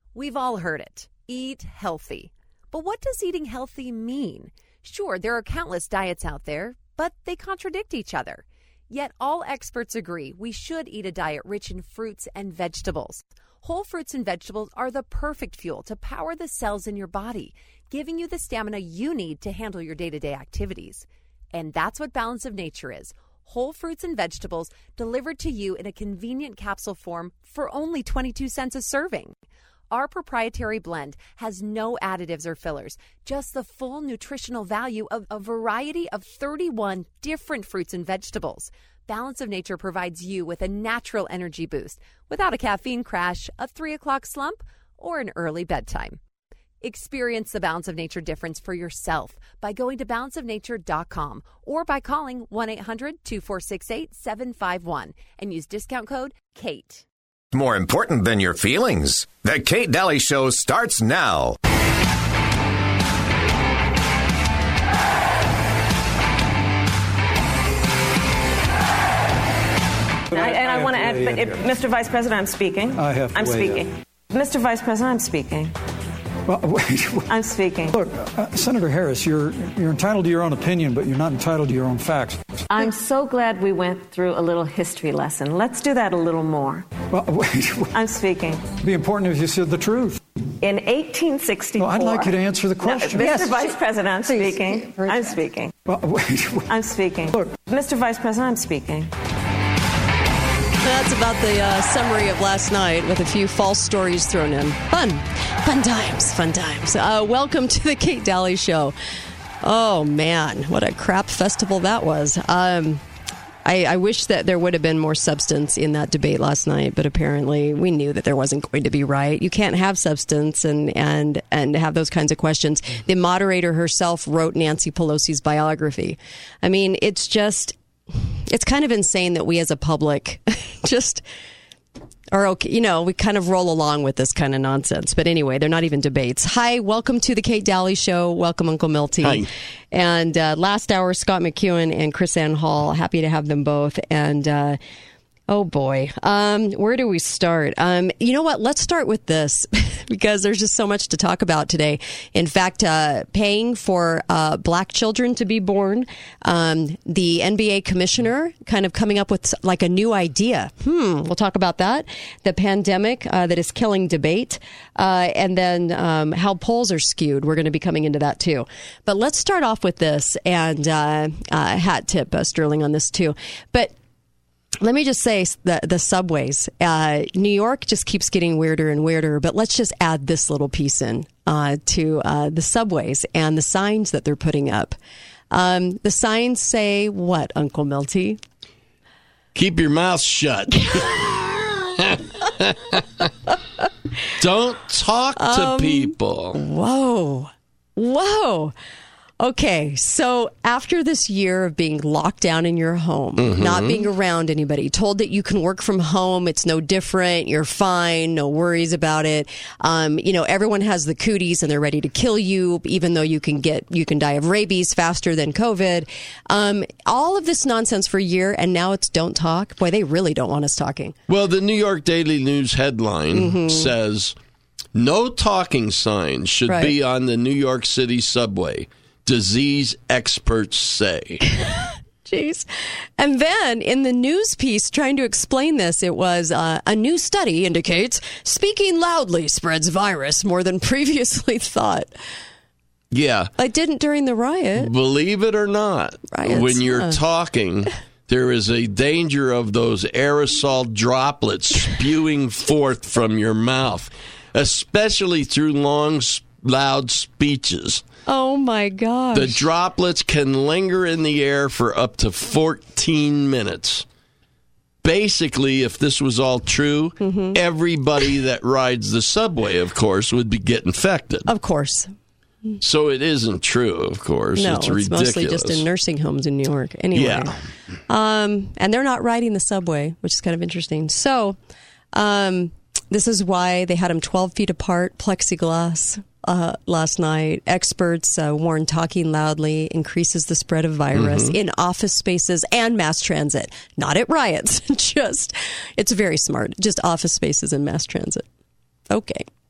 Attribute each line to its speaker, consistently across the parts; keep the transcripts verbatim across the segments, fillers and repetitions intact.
Speaker 1: We've all heard it. Eat healthy. But what does eating healthy mean? Sure, there are countless diets out there, but they contradict each other. Yet all experts agree we should eat a diet rich in fruits and vegetables. Whole fruits and vegetables are the perfect fuel to power the cells in your body, giving you the stamina you need to handle your day-to-day activities. And that's what Balance of Nature is. Whole fruits and vegetables delivered to you in a convenient capsule form for only twenty-two cents a serving. Our proprietary blend has no additives or fillers, just the full nutritional value of a variety of thirty-one different fruits and vegetables. Balance of Nature provides you with a natural energy boost without a caffeine crash, a three o'clock slump, or an early bedtime. Experience the Balance of Nature difference for yourself by going to balance of nature dot com or by calling one eight hundred two four six eight seven five one and use discount code KATE.
Speaker 2: More important than your feelings. The Kate Daly Show starts now.
Speaker 3: And I, and I, I want to add, but if, Mister Vice President, I'm speaking.
Speaker 4: I have to
Speaker 3: I'm speaking.
Speaker 4: In.
Speaker 3: Mister Vice President, I'm speaking.
Speaker 4: Well, wait,
Speaker 3: I'm speaking.
Speaker 4: Look, uh, Senator Harris, you're you're entitled to your own opinion, but you're not entitled to your own facts.
Speaker 3: I'm so glad we went through a little history lesson. Let's do that a little more.
Speaker 4: Well, wait, wait.
Speaker 3: I'm speaking.
Speaker 4: It'd be important if you said the truth.
Speaker 3: In eighteen sixty-four.
Speaker 4: Well, I'd like you to answer the question.
Speaker 3: No, Mister
Speaker 4: Yes.
Speaker 3: Vice President, I'm speaking. I'm speaking.
Speaker 4: Well, wait, wait.
Speaker 3: I'm speaking.
Speaker 4: Look.
Speaker 3: Mister Vice President, I'm speaking.
Speaker 5: That's about the uh, summary of last night with a few false stories thrown in. Fun. Fun times. Fun times. Uh, welcome to the Kate Daly Show. Oh, man. What a crap festival that was. Um, I, I wish that there would have been more substance in that debate last night, but apparently we knew that there wasn't going to be, right? You can't have substance and, and, and have those kinds of questions. The moderator herself wrote Nancy Pelosi's biography. I mean, it's just... It's kind of insane that we as a public just are okay. You know, we kind of roll along with this kind of nonsense. But anyway, they're not even debates. Hi, welcome to the Kate Daly Show. Welcome, Uncle Milty.
Speaker 6: Hi.
Speaker 5: And uh, last hour, Scott McEwen and Chris Ann Hall. Happy to have them both. And uh, oh boy, um, where do we start? Um, you know what? Let's start with this because there's just so much to talk about today. In fact, uh, paying for uh, black children to be born, um, the N B A commissioner kind of coming up with like a new idea. Hmm, we'll talk about that. The pandemic uh, that is killing debate, uh, and then um, how polls are skewed. We're going to be coming into that too. But let's start off with this, and uh, uh, hat tip uh, Sterling on this too. But let me just say the, the subways. Uh, New York just keeps getting weirder and weirder, but let's just add this little piece in uh, to uh, the subways and the signs that they're putting up. Um, the signs say what, Uncle Milty?
Speaker 6: Keep your mouth shut. Don't talk to
Speaker 5: Um,
Speaker 6: people.
Speaker 5: Whoa. Whoa. Okay, so after this year of being locked down in your home,
Speaker 6: Mm-hmm.
Speaker 5: not being around anybody, told that you can work from home, it's no different, you're fine, no worries about it. Um, you know, everyone has the cooties and they're ready to kill you, even though you can get, you can die of rabies faster than COVID. Um, all of this nonsense for a year, and now it's don't talk. Boy, they really don't want us talking.
Speaker 6: Well, the New York Daily News headline
Speaker 5: Mm-hmm.
Speaker 6: says, no talking signs should
Speaker 5: Right.
Speaker 6: be on the New York City subway. Disease experts say.
Speaker 5: Jeez. And then in the news piece trying to explain this, it was uh, a new study indicates speaking loudly spreads virus more than previously thought.
Speaker 6: Yeah.
Speaker 5: I didn't during the riot.
Speaker 6: Believe it or not,
Speaker 5: Riots,
Speaker 6: when you're
Speaker 5: huh.
Speaker 6: talking, there is a danger of those aerosol droplets spewing forth from your mouth, especially through long, loud speeches.
Speaker 5: Oh, my gosh.
Speaker 6: The droplets can linger in the air for up to fourteen minutes. Basically, if this was all true,
Speaker 5: Mm-hmm.
Speaker 6: everybody that rides the subway, of course, would be get infected.
Speaker 5: Of course.
Speaker 6: So it isn't true, of course.
Speaker 5: No,
Speaker 6: it's
Speaker 5: it's,
Speaker 6: ridiculous.
Speaker 5: mostly just in nursing homes in New York. Anyway.
Speaker 6: Yeah.
Speaker 5: Um, and they're not riding the subway, which is kind of interesting. So um, this is why they had them twelve feet apart, plexiglass. Uh, last night, experts uh, warn talking loudly increases the spread of virus
Speaker 6: Mm-hmm.
Speaker 5: in office spaces and mass transit. Not at riots. Just, it's very smart. Just office spaces and mass transit. Okay.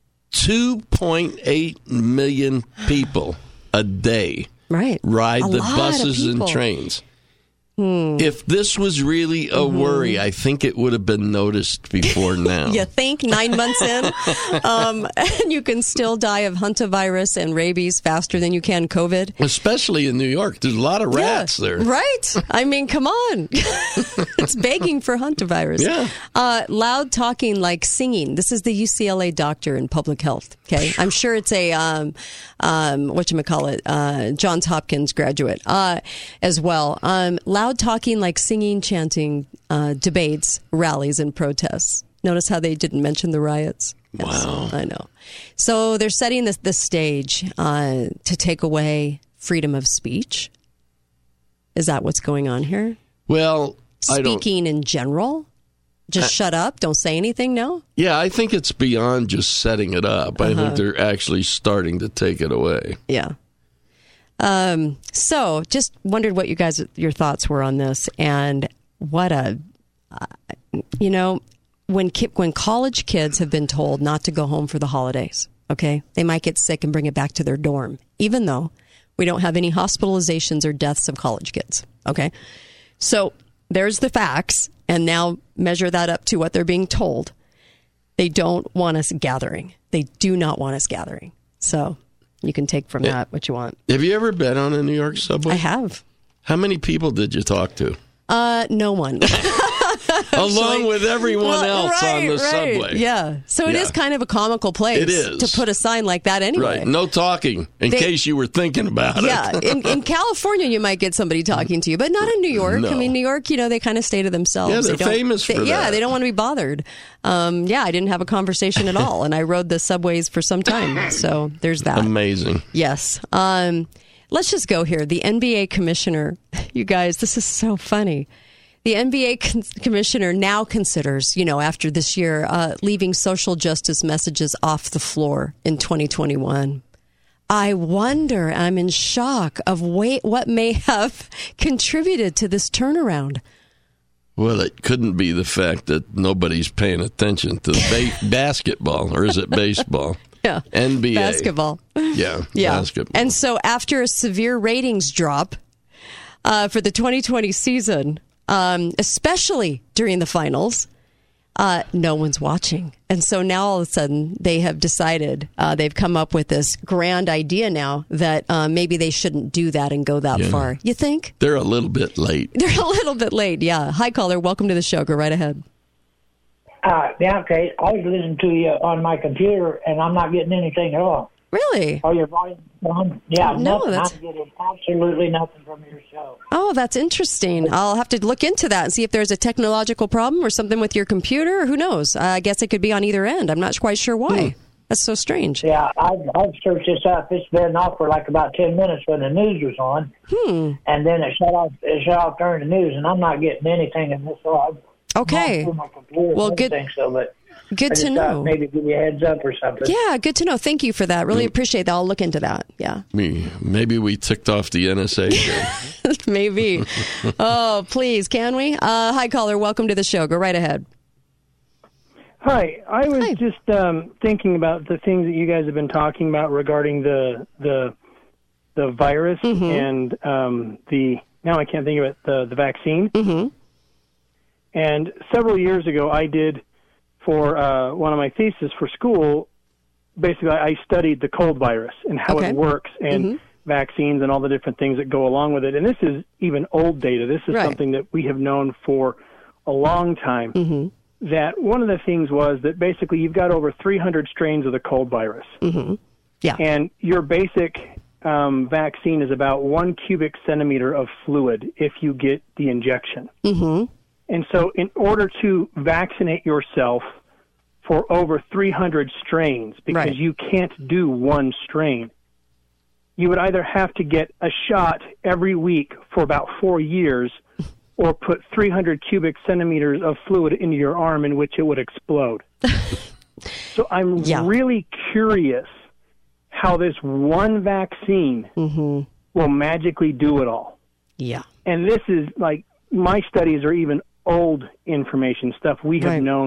Speaker 6: two point eight million people a day
Speaker 5: right.
Speaker 6: ride
Speaker 5: a
Speaker 6: the
Speaker 5: lot
Speaker 6: buses
Speaker 5: of
Speaker 6: and
Speaker 5: people.
Speaker 6: trains.
Speaker 5: Hmm.
Speaker 6: If this was really a
Speaker 5: Mm-hmm.
Speaker 6: worry, I think it would have been noticed before now.
Speaker 5: You think nine months in, um, and you can still die of hantavirus and rabies faster than you can COVID.
Speaker 6: Especially in New York. There's a lot of rats
Speaker 5: Yeah,
Speaker 6: there.
Speaker 5: Right. I mean, come on. It's begging for hantavirus.
Speaker 6: Yeah.
Speaker 5: Uh, loud talking like singing. This is the U C L A doctor in public health. Okay. I'm sure it's a, um, um, whatchamacallit, uh, Johns Hopkins graduate, uh, as well. Um, loud talking like singing, chanting, uh, debates, rallies, and protests. Notice how they didn't mention the riots. Yes,
Speaker 6: Wow.
Speaker 5: I know. So they're setting this, the stage uh, to take away freedom of speech. Is that what's going on here?
Speaker 6: Well, I don't.
Speaker 5: Speaking in general? Just shut up? Don't say anything now?
Speaker 6: Yeah, I think it's beyond just setting it up. I
Speaker 5: Uh-huh.
Speaker 6: think they're actually starting to take it away.
Speaker 5: Yeah. Um, so just wondered what you guys, your thoughts were on this, and what a, uh, you know, when ki- when college kids have been told not to go home for the holidays, okay, they might get sick and bring it back to their dorm, even though we don't have any hospitalizations or deaths of college kids, okay? So there's the facts, and now measure that up to what they're being told. They don't want us gathering. They do not want us gathering. So you can take from that what you want.
Speaker 6: Have you ever been on a New York subway?
Speaker 5: I have.
Speaker 6: How many people did you talk to?
Speaker 5: Uh, no one.
Speaker 6: Along with everyone
Speaker 5: Well,
Speaker 6: else
Speaker 5: right,
Speaker 6: on the
Speaker 5: right.
Speaker 6: subway.
Speaker 5: Yeah. So it
Speaker 6: Yeah.
Speaker 5: is kind of a comical place
Speaker 6: It is.
Speaker 5: to put a sign like that anyway.
Speaker 6: Right. No talking, in
Speaker 5: They-
Speaker 6: case you were thinking about
Speaker 5: Yeah,
Speaker 6: it.
Speaker 5: in, in California, you might get somebody talking to you, but not in New York.
Speaker 6: No.
Speaker 5: I mean, New York, you know, they kind of stay to themselves.
Speaker 6: Yeah, they're
Speaker 5: They don't-
Speaker 6: famous
Speaker 5: they-
Speaker 6: for
Speaker 5: Yeah,
Speaker 6: that.
Speaker 5: they don't want to be bothered. Um, yeah, I didn't have a conversation at all, and I rode the subways for some time. So there's that.
Speaker 6: Amazing.
Speaker 5: Yes. Um, let's just go here. The N B A commissioner, you guys, this is so funny. The N B A con- commissioner now considers, you know, after this year, uh, leaving social justice messages off the floor in twenty twenty-one. I wonder, I'm in shock of wait, what may have contributed to this turnaround.
Speaker 6: Well, it couldn't be the fact that nobody's paying attention to ba- basketball, or is it baseball?
Speaker 5: Yeah.
Speaker 6: N B A.
Speaker 5: Basketball.
Speaker 6: Yeah,
Speaker 5: Yeah.
Speaker 6: basketball.
Speaker 5: And so after a severe ratings drop uh, for the twenty twenty season, um, especially during the finals, uh, no one's watching. And so now all of a sudden they have decided, uh, they've come up with this grand idea now that uh, maybe they shouldn't do that and go that
Speaker 6: Yeah.
Speaker 5: far. You think?
Speaker 6: They're a little bit late.
Speaker 5: They're a little bit late, yeah. Hi, caller. Welcome to the show. Go right ahead.
Speaker 7: Uh, yeah, okay. I was listening to you on my computer, and I'm not getting anything at all.
Speaker 5: Really?
Speaker 7: Oh, your volume on? Yeah,
Speaker 5: No,
Speaker 7: nothing.
Speaker 5: that's-
Speaker 7: I'm getting absolutely nothing from your show.
Speaker 5: Oh, that's interesting. I'll have to look into that and see if there's a technological problem or something with your computer. Who knows? I guess it could be on either end. I'm not quite sure why. That's so strange.
Speaker 7: Yeah, I've, I've searched this up. It's been off for like about ten minutes when the news was on,
Speaker 5: Hmm.
Speaker 7: and then it shut off. It shut off during the news, and I'm not getting anything in this. So I've
Speaker 5: Okay.
Speaker 7: gone through my computer
Speaker 5: Well,
Speaker 7: and
Speaker 5: good-
Speaker 7: everything, So, but
Speaker 5: Good
Speaker 7: I just
Speaker 5: to
Speaker 7: thought
Speaker 5: know.
Speaker 7: maybe give you a heads up or something.
Speaker 5: Yeah, good to know. Thank you for that. Really appreciate that. I'll look into that. Yeah,
Speaker 6: Me, maybe we ticked off the N S A. again.
Speaker 5: maybe. Oh, please, can we? Uh, hi, caller. Welcome to the show. Go right ahead.
Speaker 8: Hi, I was
Speaker 5: Hi.
Speaker 8: just um, thinking about the things that you guys have been talking about regarding the the the virus
Speaker 5: Mm-hmm.
Speaker 8: and um, the now I can't think of it the the vaccine.
Speaker 5: Mm-hmm.
Speaker 8: And several years ago, I did for uh, one of my theses for school. Basically, I studied the cold virus and how
Speaker 5: Okay.
Speaker 8: it works and
Speaker 5: Mhm.
Speaker 8: vaccines and all the different things that go along with it. And this is even old data. This is
Speaker 5: Right.
Speaker 8: something that we have known for a long time.
Speaker 5: Mm-hmm.
Speaker 8: That one of the things was that basically you've got over three hundred strains of the cold virus.
Speaker 5: Mm-hmm. Yeah.
Speaker 8: And your basic um, vaccine is about one cubic centimeter of fluid if you get the injection.
Speaker 5: Mm-hmm.
Speaker 8: And so in order to vaccinate yourself for over three hundred strains, because
Speaker 5: Right.
Speaker 8: you can't do one strain, you would either have to get a shot every week for about four years or put three hundred cubic centimeters of fluid into your arm in which it would explode. So I'm
Speaker 5: Yeah.
Speaker 8: really curious how this one vaccine
Speaker 5: Mm-hmm.
Speaker 8: will magically do it all.
Speaker 5: Yeah.
Speaker 8: And this is like, my studies are even old information, stuff we have
Speaker 5: Right.
Speaker 8: known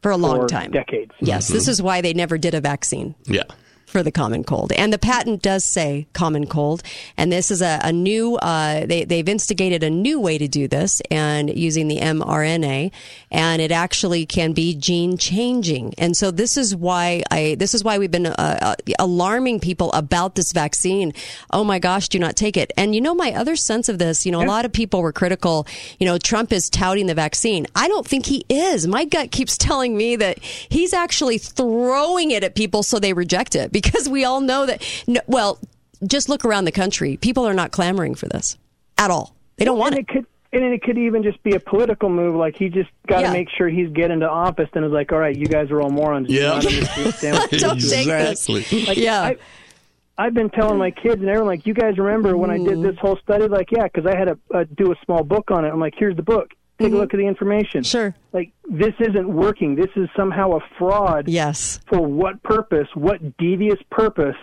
Speaker 5: For a long
Speaker 8: for
Speaker 5: time.
Speaker 8: decades.
Speaker 5: Yes, mm-hmm. This is why they never did a vaccine.
Speaker 6: Yeah.
Speaker 5: For the common cold. And the patent does say common cold. And this is a, a new, uh, they, they've instigated a new way to do this and using the mRNA. And it actually can be gene changing. And so this is why I, this is why we've been uh, uh, alarming people about this vaccine. Oh my gosh, do not take it. And you know, my other sense of this, you know, a lot of people were critical, you know, Trump is touting the vaccine. I don't think he is. My gut keeps telling me that he's actually throwing it at people so they reject it. Because we all know that, no, well, just look around the country. People are not clamoring for this at all. They don't
Speaker 8: well,
Speaker 5: want
Speaker 8: and
Speaker 5: it.
Speaker 8: it could, and it could even just be a political move. Like, he just got to
Speaker 5: Yeah.
Speaker 8: make sure he's getting into office and is like, all right, you guys are all morons. Do
Speaker 6: Yeah.
Speaker 8: not understand what
Speaker 5: Don't
Speaker 8: you're
Speaker 5: take
Speaker 8: doing."
Speaker 6: Exactly.
Speaker 5: this.
Speaker 8: Like,
Speaker 5: Yeah.
Speaker 8: I, I've been telling my kids and everyone, like, you guys remember when I did this whole study? Like, yeah, because I had to uh, do a small book on it. I'm like, here's the book. Take
Speaker 5: Mm-hmm.
Speaker 8: a look at the information.
Speaker 5: Sure.
Speaker 8: Like, this isn't working. This is somehow a fraud.
Speaker 5: Yes,
Speaker 8: For what purpose? What devious purpose?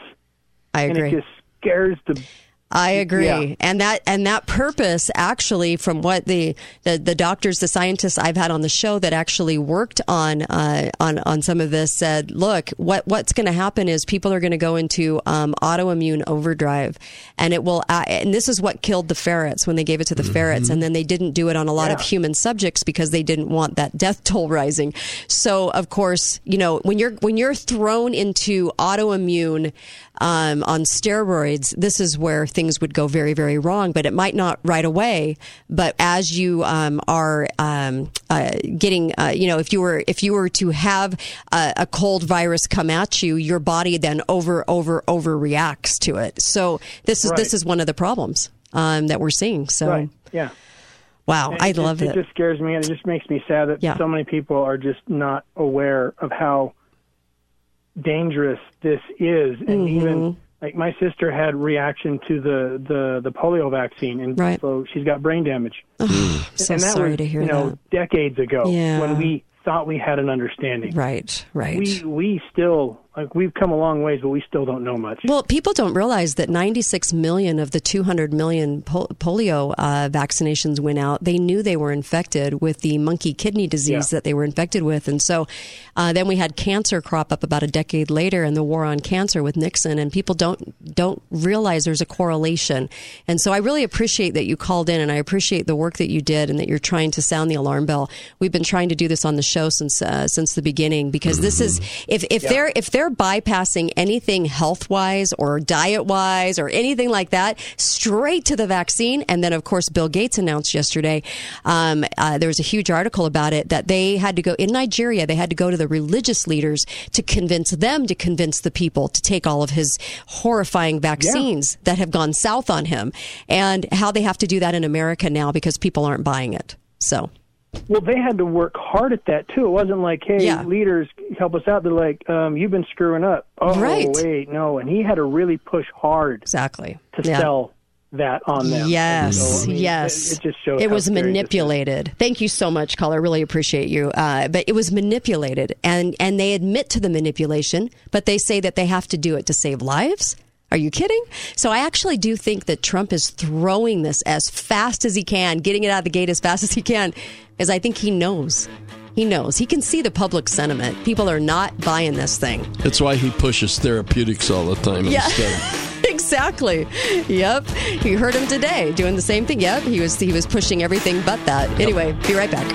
Speaker 5: I
Speaker 8: And
Speaker 5: agree.
Speaker 8: it just scares the...
Speaker 5: I agree.
Speaker 8: Yeah.
Speaker 5: And that and that purpose actually from what the, the, the doctors, the scientists I've had on the show that actually worked on uh, on on some of this said, look, what what's going to happen is people are going to go into um, autoimmune overdrive, and it will uh, and this is what killed the ferrets when they gave it to the mm-hmm. ferrets, and then they didn't do it on a lot
Speaker 8: Yeah.
Speaker 5: of human subjects because they didn't want that death toll rising. So of course, you know, when you're when you're thrown into autoimmune um, on steroids, this is where things would go very, very wrong, but it might not right away. But as you um, are um, uh, getting, uh, you know, if you were if you were to have a, a cold virus come at you, your body then over, over, overreacts to it. So this is
Speaker 8: Right.
Speaker 5: this is one of the problems um, that we're seeing. So,
Speaker 8: Right, yeah.
Speaker 5: wow,
Speaker 8: And
Speaker 5: I
Speaker 8: it just,
Speaker 5: love it.
Speaker 8: It just scares me, and it just makes me sad that
Speaker 5: Yeah.
Speaker 8: so many people are just not aware of how dangerous this is. And
Speaker 5: Mm-hmm.
Speaker 8: even, like, my sister had reaction to the, the, the polio vaccine, and
Speaker 5: Right.
Speaker 8: so she's got brain damage.
Speaker 5: Oh, so
Speaker 8: and that
Speaker 5: sorry
Speaker 8: was,
Speaker 5: to hear
Speaker 8: you know,
Speaker 5: that.
Speaker 8: decades ago
Speaker 5: Yeah.
Speaker 8: when we thought we had an understanding.
Speaker 5: Right, right.
Speaker 8: We we still, like, we've come a long ways, but we still don't know much.
Speaker 5: Well, people don't realize that ninety-six million of the two hundred million pol- polio uh, vaccinations went out. They knew they were infected with the monkey kidney disease
Speaker 8: Yeah.
Speaker 5: that they were infected with. And so uh, then we had cancer crop up about a decade later and the war on cancer with Nixon. And people don't don't realize there's a correlation. And so I really appreciate that you called in, and I appreciate the work that you did and that you're trying to sound the alarm bell. We've been trying to do this on the show since uh, since the beginning, because mm-hmm. this is if if yeah. they're if they're bypassing anything health wise or diet wise or anything like that, straight to the vaccine. And then of course Bill Gates announced yesterday, um, uh, there was a huge article about it, that they had to go in Nigeria. They had to go to the religious leaders to convince them to convince the people to take all of his horrifying vaccines yeah. that have gone south on him, and how they have to do that in America now because people aren't buying it. So.
Speaker 8: Well, they had to work hard at that, too. It wasn't like, hey,
Speaker 5: yeah.
Speaker 8: leaders, help us out. They're like, um, you've been screwing up. Oh,
Speaker 5: right.
Speaker 8: wait, no. And he had to really push hard
Speaker 5: exactly.
Speaker 8: to
Speaker 5: yeah.
Speaker 8: sell that on them.
Speaker 5: Yes,
Speaker 8: so, I mean,
Speaker 5: yes.
Speaker 8: It, it just shows
Speaker 5: it
Speaker 8: how
Speaker 5: was manipulated. Thank you so much, caller. Really appreciate you. Uh, but it was manipulated, and, and they admit to the manipulation, but they say that they have to do it to save lives. Are you kidding? So I actually do think that Trump is throwing this as fast as he can, getting it out of the gate as fast as he can, because I think he knows. He knows. He can see the public sentiment. People are not buying this thing.
Speaker 6: That's why he pushes therapeutics all the time
Speaker 5: yeah.
Speaker 6: instead.
Speaker 5: Exactly. Yep. You heard him today doing the same thing. Yep. He was he was pushing everything but that. Yep. Anyway, be right back.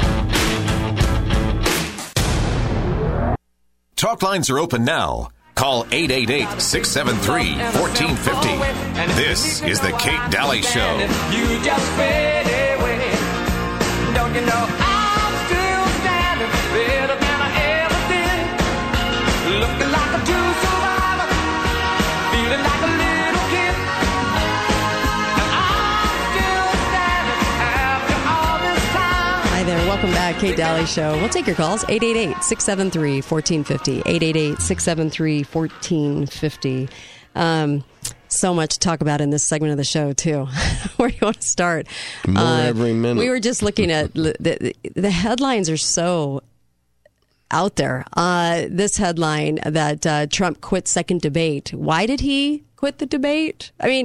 Speaker 2: Talk lines are open now. Call eight eight eight, six seven three, one four five zero. This is the Kate Daly Show.
Speaker 9: You just fade away. Don't you know I'm still standing better than I ever did? Looking like a true survivor, feeling like a little kid. And I'm still standing after all this time.
Speaker 5: Hi there. Welcome back. Kate Daly Show. We'll take your calls. eight eight eight, six seven three, one four five zero. eight eight eight, six seven three, one four five zero. Um, so much to talk about in this segment of the show, too. Where do you want to start?
Speaker 6: More
Speaker 5: uh,
Speaker 6: every minute.
Speaker 5: We were just looking at the, the, the headlines are so out there. Uh, this headline that uh, Trump quit second debate. Why did he quit the debate? I mean,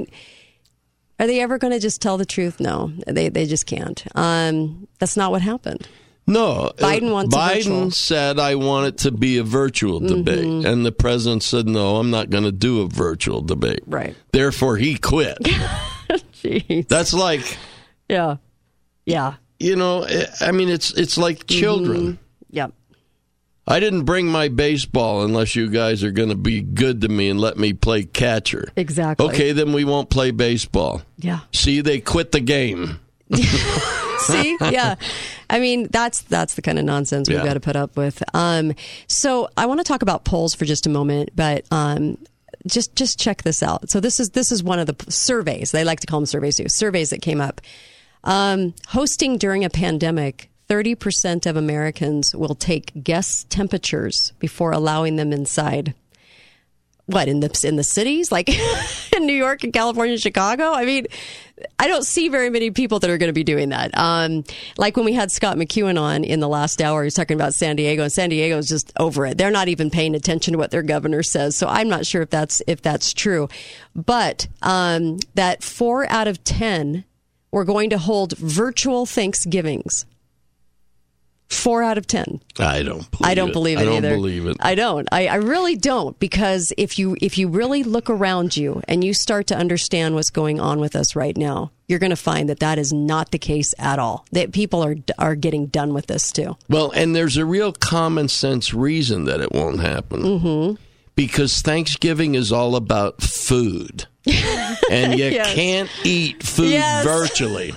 Speaker 5: are they ever going to just tell the truth? No, they they just can't. Um, that's not what happened.
Speaker 6: No.
Speaker 5: Biden wants a virtual.
Speaker 6: Biden said, I want it to be a virtual debate. Mm-hmm. And the president said, no, I'm not going to do a virtual debate.
Speaker 5: Right.
Speaker 6: Therefore, he quit.
Speaker 5: Jeez.
Speaker 6: That's like...
Speaker 5: Yeah. Yeah.
Speaker 6: You know, I mean, it's it's like children.
Speaker 5: Mm-hmm. Yep.
Speaker 6: I didn't bring my baseball unless you guys are going to be good to me and let me play catcher.
Speaker 5: Exactly.
Speaker 6: Okay, then we won't play baseball.
Speaker 5: Yeah.
Speaker 6: See, they quit the game.
Speaker 5: See, yeah, I mean that's that's the kind of nonsense we've
Speaker 6: Yeah.
Speaker 5: got to put up with. Um, so I want to talk about polls for just a moment, but um, just just check this out. So this is this is one of the p- surveys. They like to call them surveys too. Surveys that came up. Um, hosting during a pandemic, thirty percent of Americans will take guests' temperatures before allowing them inside. What, in the in the cities, like in New York and California and Chicago? I mean, I don't see very many people that are going to be doing that. Um, like when we had Scott McEwen on in the last hour, he was talking about San Diego, and San Diego is just over it. They're not even paying attention to what their governor says. So I'm not sure if that's if that's true. But um, that four out of ten were going to hold virtual Thanksgivings. Four out of ten.
Speaker 6: I don't believe
Speaker 5: I don't
Speaker 6: it.
Speaker 5: believe it
Speaker 6: I don't
Speaker 5: either.
Speaker 6: believe it.
Speaker 5: I don't. I, I really don't, because if you if you really look around you and you start to understand what's going on with us right now, you're going to find that that is not the case at all. That people are are getting done with this too.
Speaker 6: Well, and there's a real common sense reason that it won't happen.
Speaker 5: Mm-hmm.
Speaker 6: Because Thanksgiving is all about food. And you
Speaker 5: Yes.
Speaker 6: can't eat food
Speaker 5: Yes.
Speaker 6: virtually.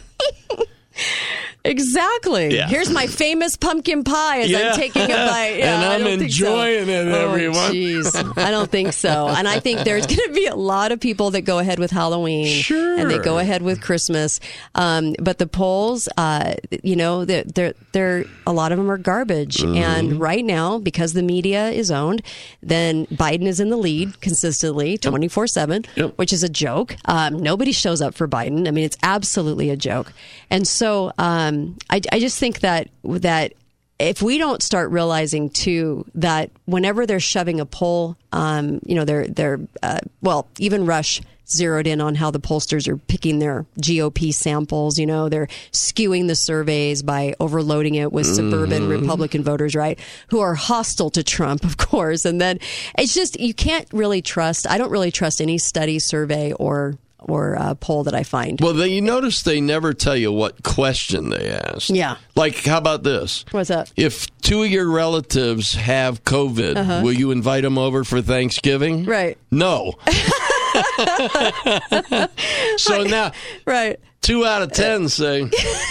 Speaker 5: Exactly.
Speaker 6: Yeah.
Speaker 5: Here's my famous pumpkin pie as
Speaker 6: Yeah.
Speaker 5: I'm taking a bite. Yeah,
Speaker 6: And
Speaker 5: I
Speaker 6: I'm
Speaker 5: don't think so.
Speaker 6: enjoying it,
Speaker 5: Oh,
Speaker 6: everyone.
Speaker 5: Jeez, I don't think so. And I think there's going to be a lot of people that go ahead with Halloween,
Speaker 6: Sure.
Speaker 5: and they go ahead with Christmas. Um, but the polls, uh, you know, they're, they're, they're a lot of them are garbage.
Speaker 6: Mm-hmm.
Speaker 5: And right now, because the media is owned, then Biden is in the lead consistently, twenty-four seven,
Speaker 6: Yep.
Speaker 5: which is a joke. Um, nobody shows up for Biden. I mean, it's absolutely a joke. And so um, I, I just think that that if we don't start realizing too that whenever they're shoving a poll, um, you know, they're they're uh, well, even Rush zeroed in on how the pollsters are picking their G O P samples. You know, they're skewing the surveys by overloading it with suburban
Speaker 6: Mm-hmm.
Speaker 5: Republican voters, right, who are hostile to Trump, of course. And then it's just you can't really trust. I don't really trust any study, survey, or or uh, poll that I find.
Speaker 6: Well, they, you notice they never tell you what question they asked.
Speaker 5: Yeah.
Speaker 6: Like, how about this?
Speaker 5: What's that?
Speaker 6: If two of your relatives have COVID,
Speaker 5: Uh-huh.
Speaker 6: will you invite them over for Thanksgiving?
Speaker 5: Right.
Speaker 6: No. So now,
Speaker 5: Right.
Speaker 6: two out of ten say,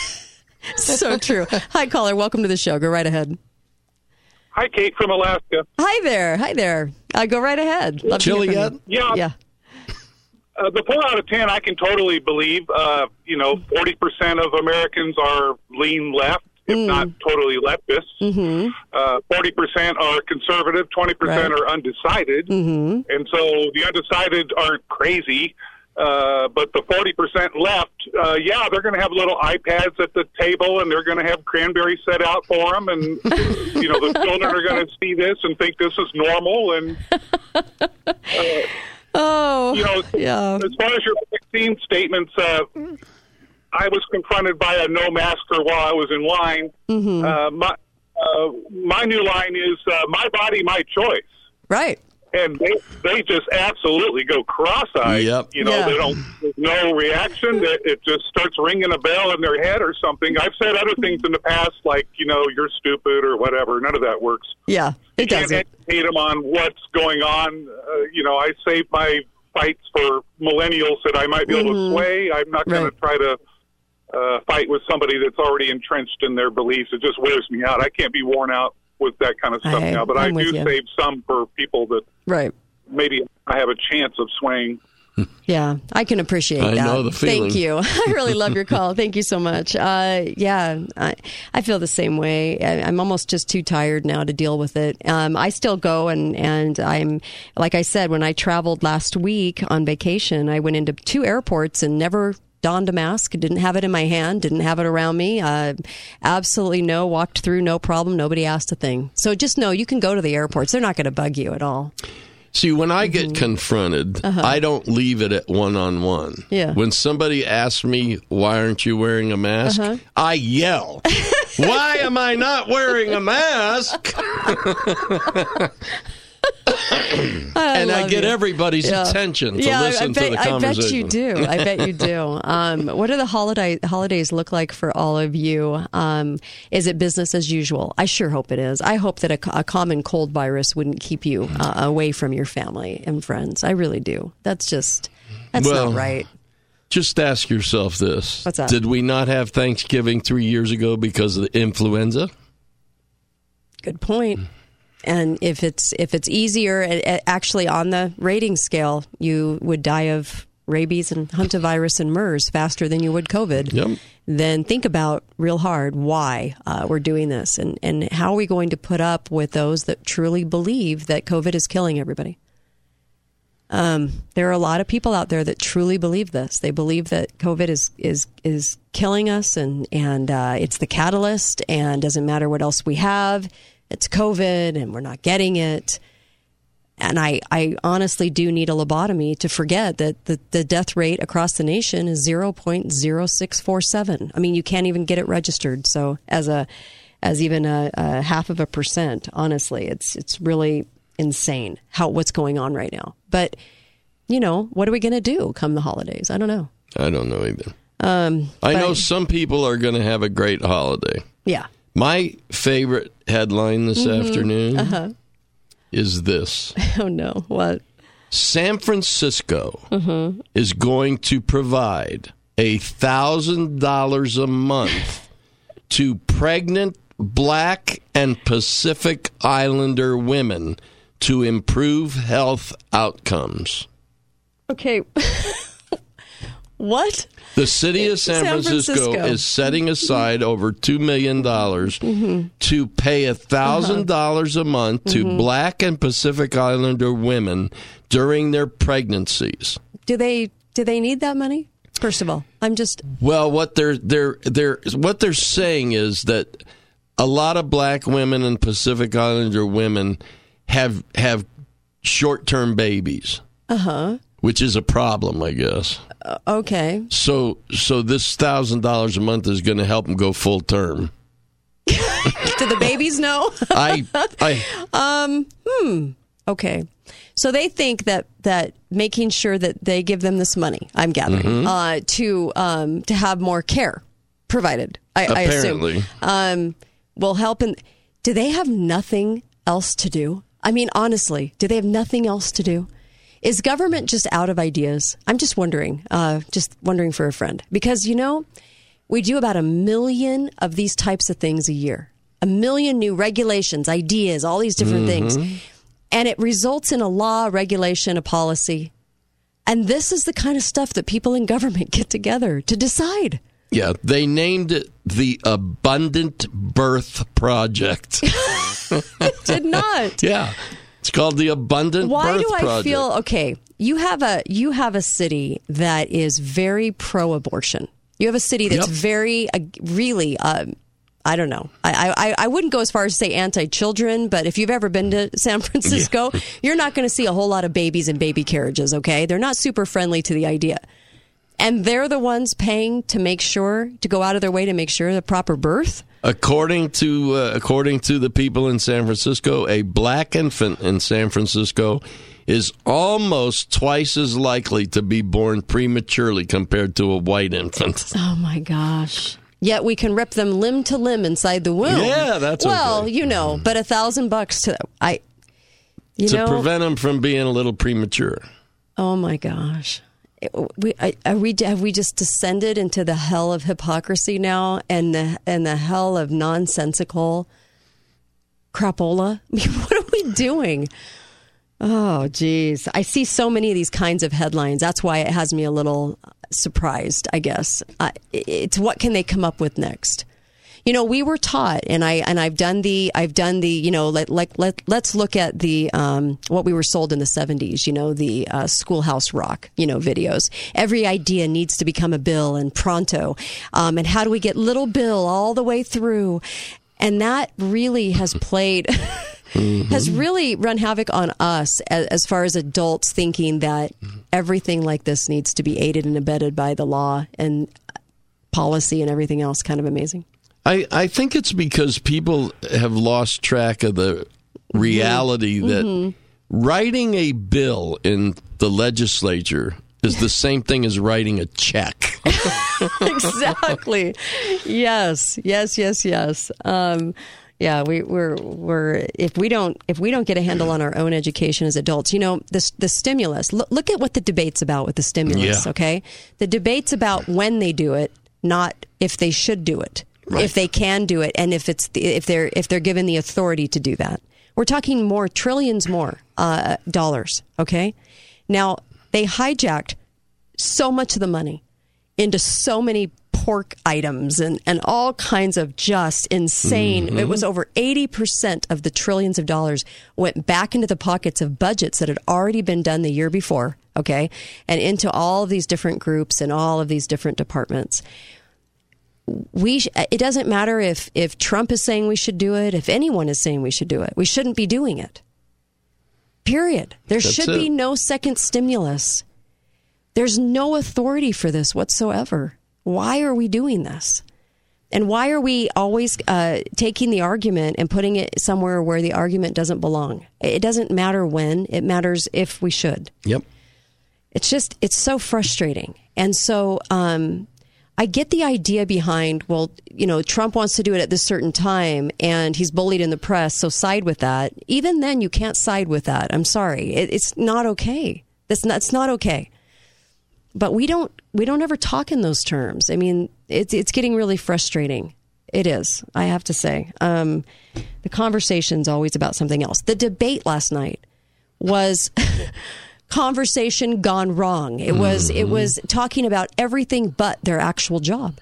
Speaker 5: So true. Hi, caller. Welcome to the show. Go right ahead.
Speaker 10: Hi, Kate from Alaska.
Speaker 5: Hi there. Hi there. Uh, go right ahead. Love to
Speaker 6: chili
Speaker 5: hear
Speaker 6: yet?
Speaker 5: from you.
Speaker 10: Yeah,
Speaker 5: Yeah.
Speaker 10: uh, the four out of ten, I can totally believe. Uh, you know, forty percent of Americans are lean left, if
Speaker 5: Mm.
Speaker 10: not totally leftist.
Speaker 5: Mm-hmm.
Speaker 10: Uh, forty percent are conservative, twenty percent
Speaker 5: Right.
Speaker 10: are undecided.
Speaker 5: Mm-hmm.
Speaker 10: And so the undecided aren't crazy. Uh, but the forty percent left, uh, yeah, they're going to have little iPads at the table, and they're going to have cranberries set out for them, and you know the children are going to see this and think this is normal. And uh,
Speaker 5: Oh,
Speaker 10: you know,
Speaker 5: yeah.
Speaker 10: as far as your vaccine statements, uh, I was confronted by a no masker while I was in line.
Speaker 5: Mm-hmm.
Speaker 10: Uh, my uh, my new line is uh, "My body, my choice."
Speaker 5: Right.
Speaker 10: And they, they just absolutely go cross-eyed.
Speaker 6: Yep.
Speaker 10: You know,
Speaker 5: Yeah.
Speaker 10: they don't, there's no reaction. It, it just starts ringing a bell in their head or something. I've said other things in the past, like, you know, you're stupid or whatever. None of that works.
Speaker 5: Yeah, it
Speaker 10: You can't
Speaker 5: doesn't.
Speaker 10: educate them on what's going on. Uh, you know, I save my fights for millennials that I might be able
Speaker 5: Mhm.
Speaker 10: to sway. I'm not going
Speaker 5: Right.
Speaker 10: to try to uh, fight with somebody that's already entrenched in their beliefs. It just wears me out. I can't be worn out with that kind of stuff
Speaker 5: I-
Speaker 10: now. But
Speaker 5: I'm
Speaker 10: I do
Speaker 5: with you.
Speaker 10: save some for people that
Speaker 5: Right.
Speaker 10: maybe I have a chance of swaying.
Speaker 5: Yeah, I can appreciate
Speaker 6: I
Speaker 5: that.
Speaker 6: know the feeling.
Speaker 5: Thank you. I really love your call. Thank you so much. Uh, yeah, I, I feel the same way. I, I'm almost just too tired now to deal with it. Um, I still go and, and I'm, like I said, when I traveled last week on vacation, I went into two airports and never donned a mask, didn't have it in my hand, didn't have it around me. Uh, absolutely no, walked through, no problem. Nobody asked a thing. So just know you can go to the airports. They're not going to bug you at all.
Speaker 6: See, when I
Speaker 5: Mm-hmm.
Speaker 6: get confronted, I don't leave it at one-on-one.
Speaker 5: Uh-huh. Yeah.
Speaker 6: When somebody asks me, why aren't you wearing a mask?
Speaker 5: Uh-huh.
Speaker 6: I yell, Why am I not wearing a mask?
Speaker 5: I
Speaker 6: and I get
Speaker 5: you.
Speaker 6: everybody's
Speaker 5: yeah.
Speaker 6: attention to
Speaker 5: yeah,
Speaker 6: listen
Speaker 5: I bet,
Speaker 6: to the conversation.
Speaker 5: I bet you do. I bet you do. Um, what do the holiday holidays look like for all of you? Um, is it business as usual? I sure hope it is. I hope that a, a common cold virus wouldn't keep you uh, away from your family and friends. I really do. That's just, that's
Speaker 6: well,
Speaker 5: not right.
Speaker 6: Just ask yourself this.
Speaker 5: What's that?
Speaker 6: Did we not have Thanksgiving three years ago because of the influenza?
Speaker 5: Good point. And if it's if it's easier, it, it actually on the rating scale, you would die of rabies and hantavirus and MERS faster than you would COVID.
Speaker 6: Yep.
Speaker 5: Then think about real hard why uh, we're doing this and, and how are we going to put up with those that truly believe that COVID is killing everybody. Um, there are a lot of people out there that truly believe this. They believe that COVID is is is killing us and, and uh, it's the catalyst and doesn't matter what else we have. It's COVID and we're not getting it. And I, I honestly do need a lobotomy to forget that the, the death rate across the nation is zero point zero six four seven. I mean, you can't even get it registered. So as a as even a, a half of a percent, honestly, it's it's really insane how what's going on right now. But, you know, what are we going to do come the holidays? I don't know.
Speaker 6: I don't know either.
Speaker 5: Um,
Speaker 6: I
Speaker 5: but,
Speaker 6: know some people are going to have a great holiday.
Speaker 5: Yeah.
Speaker 6: My favorite headline this
Speaker 5: mm-hmm.
Speaker 6: afternoon
Speaker 5: uh-huh.
Speaker 6: is this.
Speaker 5: Oh, no. What?
Speaker 6: San Francisco
Speaker 5: mm-hmm.
Speaker 6: is going to provide one thousand dollars a month to pregnant Black and Pacific Islander women to improve health outcomes.
Speaker 5: Okay. What?
Speaker 6: The city of San,
Speaker 5: San
Speaker 6: Francisco,
Speaker 5: Francisco
Speaker 6: is setting aside over two million dollars mm-hmm. to pay one thousand dollars uh-huh. a month to mm-hmm. Black and Pacific Islander women during their pregnancies.
Speaker 5: Do they do they need that money? First of all, I'm just
Speaker 6: Well, what they're they're they're what they're saying is that a lot of Black women and Pacific Islander women have have short-term babies.
Speaker 5: Uh-huh.
Speaker 6: Which is a problem, I guess.
Speaker 5: Uh, okay.
Speaker 6: So, so this thousand dollars a month is going to help them go full term.
Speaker 5: Do the babies know?
Speaker 6: I, I,
Speaker 5: um, hmm. Okay. So they think that that making sure that they give them this money, I'm gathering, mm-hmm. uh, to um to have more care provided. I,
Speaker 6: Apparently,
Speaker 5: I assume, um, will help. In, do they have nothing else to do? I mean, honestly, do they have nothing else to do? Is government just out of ideas? I'm just wondering, uh, just wondering for a friend. Because, you know, we do about a million of these types of things a year. A million new regulations, ideas, all these different
Speaker 6: mm-hmm.
Speaker 5: things. And it results in a law, a regulation, a policy. And this is the kind of stuff that people in government get together to decide.
Speaker 6: Yeah, they named it the Abundant Birth Project.
Speaker 5: It did not.
Speaker 6: Yeah. It's called the Abundant
Speaker 5: Why
Speaker 6: Birth
Speaker 5: do I
Speaker 6: Project.
Speaker 5: feel okay? You have a you have a city that is very pro-abortion. You have a city that's
Speaker 6: Yep.
Speaker 5: very uh, really. Um, I don't know. I, I I wouldn't go as far as to say anti-children, but if you've ever been to San Francisco, yeah. you're not going to see a whole lot of babies in baby carriages. Okay, they're not super friendly to the idea, and they're the ones paying to make sure to go out of their way to make sure the proper birth.
Speaker 6: According to uh, according to the people in San Francisco, a Black infant in San Francisco is almost twice as likely to be born prematurely compared to a white infant.
Speaker 5: Oh my gosh. Yet we can rip them limb to limb inside the womb.
Speaker 6: Yeah, that's
Speaker 5: well,
Speaker 6: okay.
Speaker 5: you know, but a thousand bucks to I you
Speaker 6: to
Speaker 5: know
Speaker 6: prevent them from being a little premature.
Speaker 5: Oh my gosh. We are we have we just descended into the hell of hypocrisy now, and the and the hell of nonsensical crapola. I mean, what are we doing? Oh, geez, I see so many of these kinds of headlines. That's why it has me a little surprised. I guess uh, it's what can they come up with next? You know, we were taught, and I and I've done the I've done the you know let let, let let's look at the um, what we were sold in the seventies. You know, the uh, Schoolhouse Rock. You know, videos. Every idea needs to become a bill, and pronto. Um, and how do we get little Bill all the way through? And that really has played. Mm-hmm. has really run havoc on us as, as far as adults thinking that everything like this needs to be aided and abetted by the law and policy and everything else. Kind of amazing.
Speaker 6: I, I think it's because people have lost track of the reality mm-hmm. that mm-hmm. writing a bill in the legislature is the same thing as writing a check.
Speaker 5: Exactly. Yes, yes, yes, yes. Um, yeah, we, we're we're if we don't if we don't get a handle on our own education as adults, you know, the the stimulus. Look, look at what the debate's about with the stimulus.
Speaker 6: Yeah.
Speaker 5: Okay, the debate's about when they do it, not if they should do it. Right. If they can do it, and if it's the, if they're if they're given the authority to do that. We're talking more trillions more uh, dollars. Okay, now they hijacked so much of the money into so many pork items and, and all kinds of just insane. Mm-hmm. It was over eighty percent of the trillions of dollars went back into the pockets of budgets that had already been done the year before. Okay, and into all of these different groups and all of these different departments. We sh- it doesn't matter if, if Trump is saying we should do it, if anyone is saying we should do it. We shouldn't be doing it. Period. There
Speaker 6: That's
Speaker 5: should
Speaker 6: it.
Speaker 5: be no second stimulus. There's no authority for this whatsoever. Why are we doing this? And why are we always uh, taking the argument and putting it somewhere where the argument doesn't belong? It doesn't matter when. It matters if we should.
Speaker 6: Yep.
Speaker 5: It's just, it's so frustrating. And so... Um, I get the idea behind, well, you know, Trump wants to do it at this certain time and he's bullied in the press, so side with that. Even then, you can't side with that. I'm sorry. It, it's not okay. That's not, it's not okay. But we don't we don't ever talk in those terms. I mean, it's it's getting really frustrating. It is, I have to say. Um, the conversation's always about something else. The debate last night was... conversation gone wrong. It was it was talking about everything but their actual job.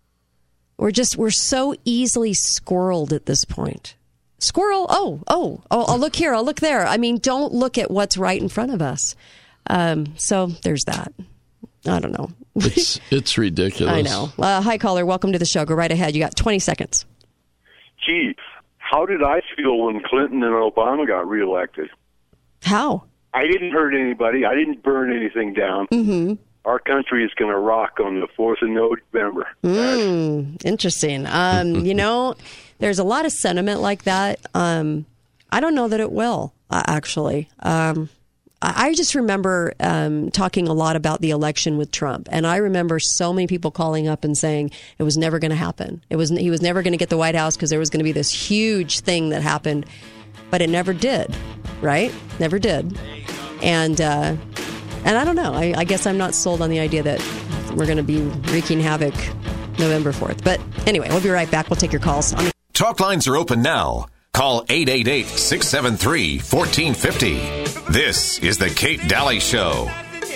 Speaker 5: We're just we're so easily squirreled at this point. Squirrel. Oh oh oh! I'll look here. I'll look there. I mean, don't look at what's right in front of us. Um, so there's that. I don't know.
Speaker 6: It's it's ridiculous.
Speaker 5: I know. Uh, hi, caller. Welcome to the show. Go right ahead. You got twenty seconds.
Speaker 11: Gee, how did I feel when Clinton and Obama got reelected?
Speaker 5: How?
Speaker 11: I didn't hurt anybody. I didn't burn anything down.
Speaker 5: Mm-hmm.
Speaker 11: Our country is going to rock on the fourth of November.
Speaker 5: Mm, interesting. Um, you know, there's a lot of sentiment like that. Um, I don't know that it will, uh, actually. Um, I, I just remember um, talking a lot about the election with Trump. And I remember so many people calling up and saying it was never going to happen. It was He was never going to get the White House because there was going to be this huge thing that happened. But it never did, right? Never did. And uh, and I don't know. I, I guess I'm not sold on the idea that we're going to be wreaking havoc November fourth. But anyway, we'll be right back. We'll take your calls. On the-
Speaker 2: Talk lines are open now. Call eight eight eight, six seven three, one four five zero. This is the Kate Daly Show.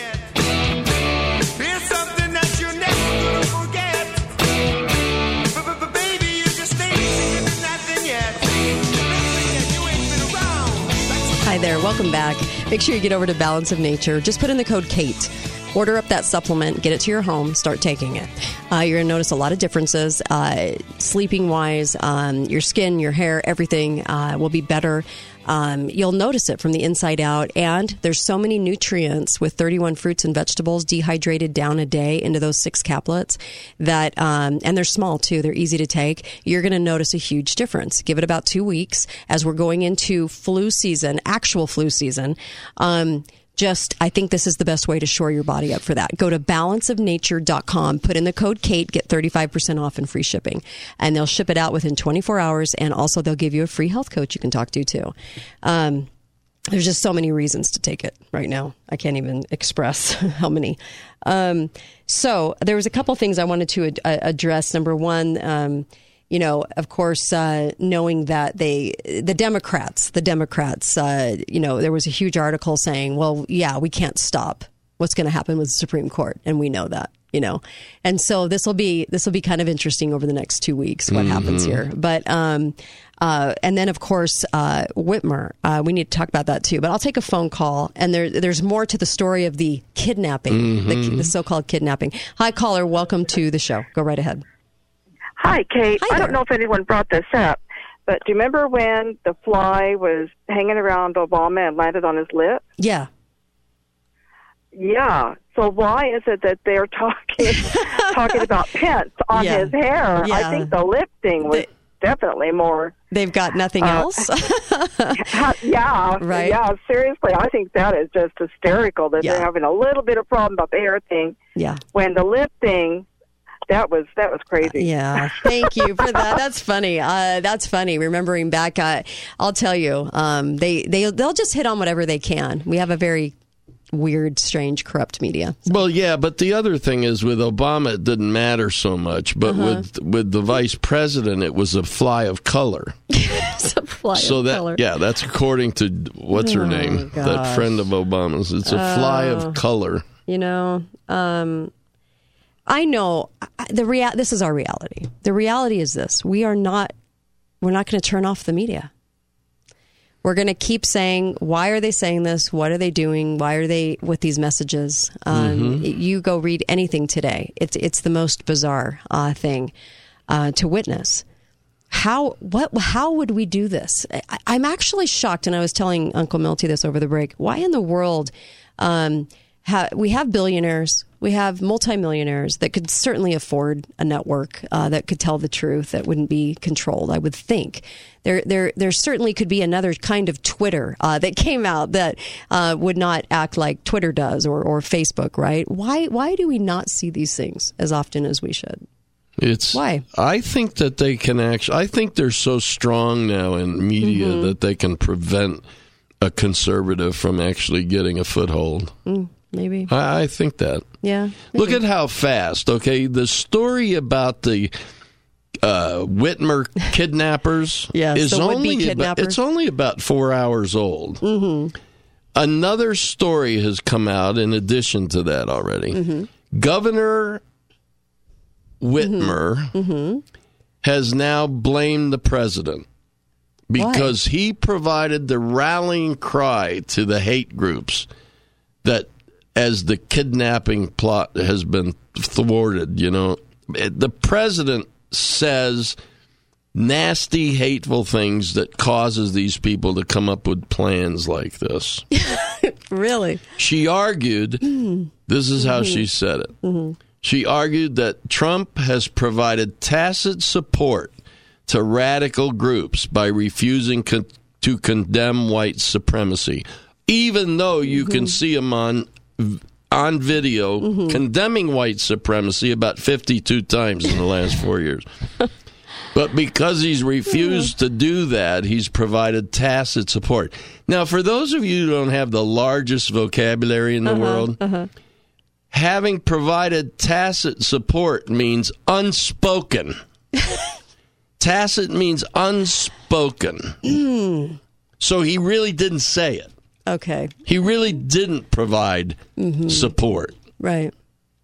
Speaker 5: Hi there. Welcome back. Make sure you get over to Balance of Nature. Just put in the code KATE. Order up that supplement. Get it to your home. Start taking it. Uh, you're going to notice a lot of differences. Uh, sleeping-wise, um, your skin, your hair, everything uh, will be better. Um, you'll notice it from the inside out. And there's so many nutrients with thirty-one fruits and vegetables dehydrated down a day into those six caplets that, um, and they're small too. They're easy to take. You're going to notice a huge difference. Give it about two weeks as we're going into flu season, actual flu season. Um, Just, I think this is the best way to shore your body up for that. Go to balance of nature dot com, put in the code KATE, get thirty-five percent off and free shipping. And they'll ship it out within twenty-four hours, and also they'll give you a free health coach you can talk to, too. Um, there's just so many reasons to take it right now. I can't even express how many. Um, so there was a couple things I wanted to ad- address. Number one, um, you know, of course, uh, knowing that they, the Democrats, the Democrats, uh, you know, there was a huge article saying, well, yeah, we can't stop what's going to happen with the Supreme Court. And we know that, you know, and so this will be, this will be kind of interesting over the next two weeks, what mm-hmm. happens here. But, um, uh, and then of course, uh, Whitmer, uh, we need to talk about that too, but I'll take a phone call, and there, there's more to the story of the kidnapping, mm-hmm. the, the so-called kidnapping. Hi, caller. Welcome to the show. Go right ahead.
Speaker 12: Hi, Kate.
Speaker 5: Hi
Speaker 12: I don't know if anyone brought this up, but do you remember when the fly was hanging around Obama and landed on his lip?
Speaker 5: Yeah.
Speaker 12: Yeah. So why is it that they're talking talking about Pence on
Speaker 5: Yeah.
Speaker 12: his hair?
Speaker 5: Yeah.
Speaker 12: I think the lip thing was
Speaker 5: They-
Speaker 12: definitely more.
Speaker 5: They've got nothing
Speaker 12: Uh,
Speaker 5: else.
Speaker 12: Yeah,
Speaker 5: Right.
Speaker 12: yeah. Seriously, I think that is just hysterical that
Speaker 5: Yeah.
Speaker 12: they're having a little bit of problem about the hair thing.
Speaker 5: Yeah.
Speaker 12: When the lip thing, that was that was crazy.
Speaker 5: Yeah, thank you for that. That's funny. Uh, that's funny. Remembering back, uh, I'll tell you, um, they they they'll just hit on whatever they can. We have a very weird, strange, corrupt media.
Speaker 6: Well, yeah, but the other thing is with Obama, it didn't matter so much. But
Speaker 5: Uh-huh.
Speaker 6: with with the vice president, it was a fly of color.
Speaker 5: It's a fly
Speaker 6: so
Speaker 5: of
Speaker 6: that
Speaker 5: color.
Speaker 6: yeah, that's according to what's her
Speaker 5: Oh,
Speaker 6: name,
Speaker 5: gosh.
Speaker 6: that friend of Obama's. It's a fly
Speaker 5: Oh.
Speaker 6: of color.
Speaker 5: You know, um, I know I- the rea- This is our reality. The reality is this: we are not. We're not going to turn off the media. We're going to keep saying, why are they saying this? What are they doing? Why are they with these messages? Um,
Speaker 13: Mhm.
Speaker 5: You go read anything today. It's it's the most bizarre uh, thing uh, to witness. How what how would we do this? I, I'm actually shocked, and I was telling Uncle Milty this over the break. Why in the world? Um, ha- we have billionaires, we have multimillionaires that could certainly afford a network uh, that could tell the truth, that wouldn't be controlled. I would think there there there certainly could be another kind of Twitter uh, that came out that uh, would not act like Twitter does or or Facebook. Right? Why why do we not see these things as often as we should?
Speaker 6: It's
Speaker 5: Why?
Speaker 6: I think that they can actually. I think they're so strong now in media
Speaker 5: Mhm.
Speaker 6: that they can prevent a conservative from actually getting a foothold.
Speaker 5: Mm, maybe.
Speaker 6: I, I think that.
Speaker 5: Yeah.
Speaker 6: Look at how fast. Okay, the story about the uh, Whitmer kidnappers
Speaker 5: Yes,
Speaker 6: is
Speaker 5: the would-be
Speaker 6: only about,
Speaker 5: kidnappers.
Speaker 6: it's only about four hours old.
Speaker 5: Mm-hmm.
Speaker 6: Another story has come out in addition to that already.
Speaker 5: Mm-hmm.
Speaker 6: Governor Whitmer
Speaker 5: Mm-hmm.
Speaker 6: has now blamed the president because he provided the rallying cry to the hate groups that as the kidnapping plot has been thwarted, you know, It- the president says nasty, hateful things that causes these people to come up with plans like this.
Speaker 5: Really?
Speaker 6: She argued, this is how she said it.
Speaker 5: Mm-hmm.
Speaker 6: She argued that Trump has provided tacit support to radical groups by refusing con- to condemn white supremacy, even though you can see him on on video condemning white supremacy about fifty-two times in the last four years. But because he's refused to do that, he's provided tacit support. Now, for those of you who don't have the largest vocabulary in the
Speaker 5: Uh-huh,
Speaker 6: world,
Speaker 5: uh-huh.
Speaker 6: having provided tacit support means unspoken. Tacit means unspoken.
Speaker 5: Mm.
Speaker 6: So he really didn't say it.
Speaker 5: Okay.
Speaker 6: He really didn't provide
Speaker 5: Mhm.
Speaker 6: support.
Speaker 5: Right.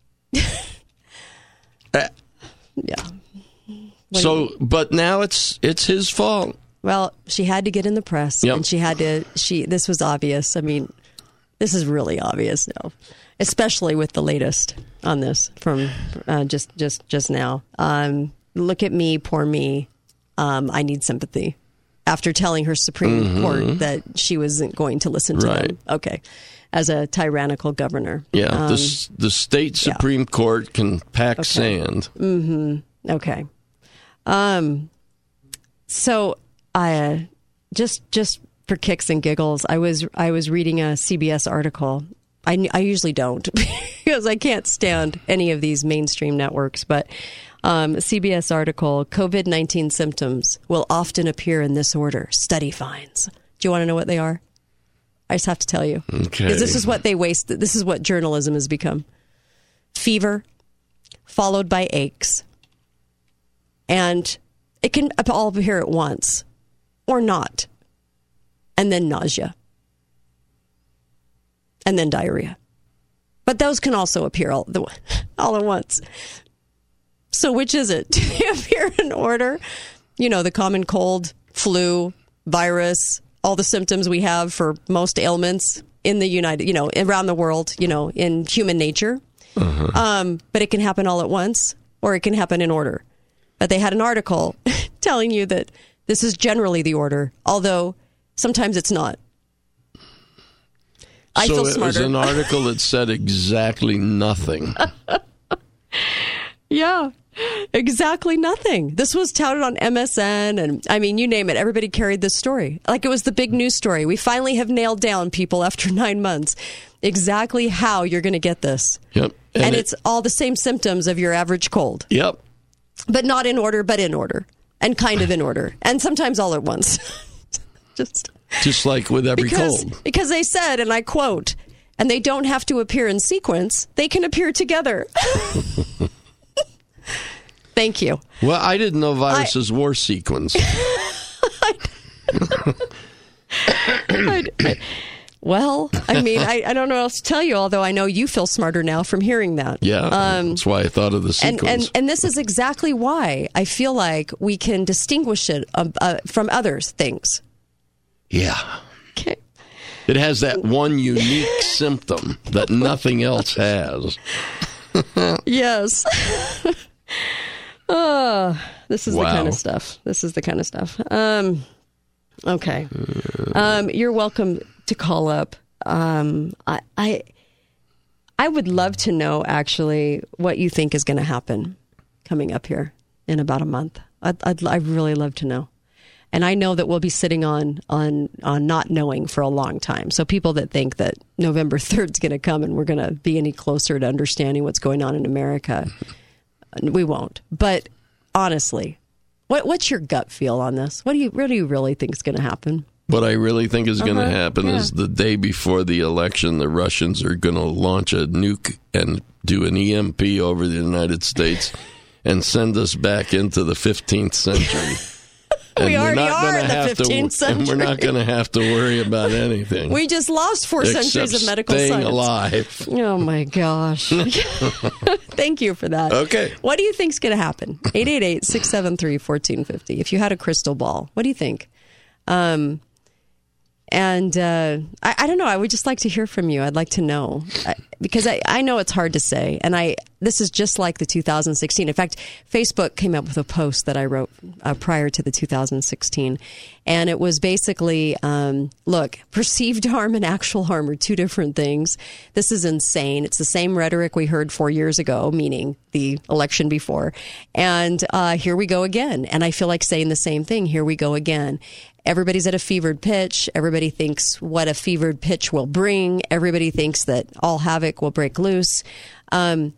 Speaker 6: Uh,
Speaker 5: Yeah. What do
Speaker 6: So, but now it's it's his fault.
Speaker 5: Well, she had to get in the press,
Speaker 6: Yep.
Speaker 5: and she had to. She this was obvious. I mean, this is really obvious now, especially with the latest on this from uh, just just just now. Um, look at me, poor me. Um, I need sympathy. After telling her Supreme
Speaker 6: Mhm.
Speaker 5: Court that she wasn't going to listen to
Speaker 6: Right.
Speaker 5: them, okay, as a tyrannical governor.
Speaker 6: Yeah,
Speaker 5: Um,
Speaker 6: the s the state
Speaker 5: yeah.
Speaker 6: Supreme Court can pack
Speaker 5: Okay.
Speaker 6: sand.
Speaker 5: Mm-hmm. Okay. Um. So I uh, just just for kicks and giggles, I was I was reading a C B S article. I I usually don't because I can't stand any of these mainstream networks, but. Um, a C B S article, COVID nineteen symptoms will often appear in this order, study finds. Do you want to know what they are? I just have to tell you.
Speaker 6: Okay.
Speaker 5: Because this is what they waste. This is what journalism has become. Fever, followed by aches. And it can all appear at once or not. And then nausea. And then diarrhea. But those can also appear all, the, all at once. So which is it? Do they appear in order? You know, the common cold, flu, virus, all the symptoms we have for most ailments in the United, you know, around the world, you know, in human nature.
Speaker 6: Uh-huh.
Speaker 5: Um, but it can happen all at once or it can happen in order. But they had an article telling you that this is generally the order, although sometimes it's not. I
Speaker 6: so
Speaker 5: feel
Speaker 6: it
Speaker 5: smarter.
Speaker 6: was an article that said exactly nothing.
Speaker 5: Yeah, exactly nothing. This was touted on M S N, and I mean, you name it. Everybody carried this story like it was the big news story. We finally have nailed down, people, after nine months, exactly how you're going to get this.
Speaker 6: Yep.
Speaker 5: And,
Speaker 6: And it-
Speaker 5: it's all the same symptoms of your average cold.
Speaker 6: Yep.
Speaker 5: But not in order, but in order. And kind of in order. And sometimes all at once. Just
Speaker 6: Just like with every
Speaker 5: because,
Speaker 6: cold.
Speaker 5: because they said, and I quote, and they don't have to appear in sequence, they can appear together. Thank you.
Speaker 6: Well, I didn't know viruses wore sequins.
Speaker 5: I, I, well, I mean, I, I don't know what else to tell you, although I know you feel smarter now from hearing that.
Speaker 6: Yeah,
Speaker 5: Um,
Speaker 6: that's why I thought of the
Speaker 5: and,
Speaker 6: sequins.
Speaker 5: and and this is exactly why I feel like we can distinguish it uh, uh, from other things.
Speaker 6: yeah.
Speaker 5: Okay.
Speaker 6: It has that one unique symptom that nothing else has.
Speaker 5: Yes. Oh, this is the
Speaker 6: Wow.
Speaker 5: kind of stuff. This is the kind of stuff. Um, okay. Um, you're welcome to call up. Um, I, I, I would love to know actually what you think is going to happen coming up here in about a month. I'd, I'd, I'd really love to know. And I know that we'll be sitting on, on, on not knowing for a long time. So people that think that November third is going to come and we're going to be any closer to understanding what's going on in America, we won't. But honestly, what, what's your gut feel on this? What do you, what do you really think is going to happen?
Speaker 6: What I really think is going to
Speaker 5: Uh-huh,
Speaker 6: happen
Speaker 5: yeah.
Speaker 6: is the day before the election, the Russians are going to launch a nuke and do an E M P over the United States and send us back into the fifteenth century. And
Speaker 5: We
Speaker 6: we're
Speaker 5: already
Speaker 6: not
Speaker 5: are
Speaker 6: gonna
Speaker 5: in the
Speaker 6: have to-
Speaker 5: fifteenth
Speaker 6: And we're
Speaker 5: century.
Speaker 6: not going to have to worry about anything.
Speaker 5: We just lost four centuries
Speaker 6: except
Speaker 5: of medical
Speaker 6: staying
Speaker 5: science.
Speaker 6: alive.
Speaker 5: Oh my gosh. Thank you for that.
Speaker 6: Okay.
Speaker 5: What do you think's going to happen? eight eight eight, six seven three, one four five zero. If you had a crystal ball, what do you think? Um, and uh, I, I don't know. I would just like to hear from you. I'd like to know I, because I, I know it's hard to say. And I this is just like the two thousand sixteen. In fact, Facebook came up with a post that I wrote uh, prior to the two thousand sixteen. And it was basically, um, look, perceived harm and actual harm are two different things. This is insane. It's the same rhetoric we heard four years ago, meaning the election before. And uh, here we go again. And I feel like saying the same thing. Here we go again. Everybody's at a fevered pitch. Everybody thinks what a fevered pitch will bring. Everybody thinks that all havoc will break loose. Um,